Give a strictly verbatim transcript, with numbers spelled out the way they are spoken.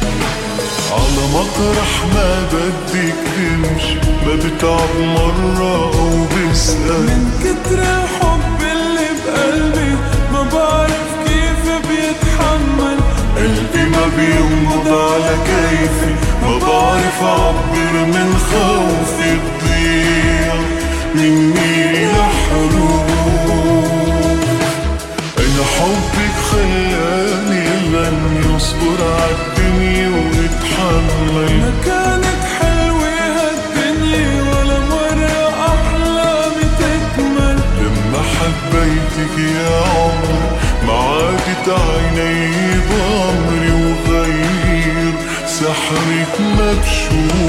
على مطرح ما بدك تمشي، ما بتعب مرة أو بسأل. من كتر الحب اللي بقلبي ما بعرف كيف بيتحمل. قلبي ما بينبض على كيفي، ما بعرف أعبر من خوفي تضيع مني لحروف. أنا حبك خلاني غني واصبر عالدنيا واتحمل. ما كانت حلوة هالدنيا ولا مرة أحلامي تكمل. لما حبيتك يا عمري ما عادت عيني ضمري، وغير سحرك ما بشوف.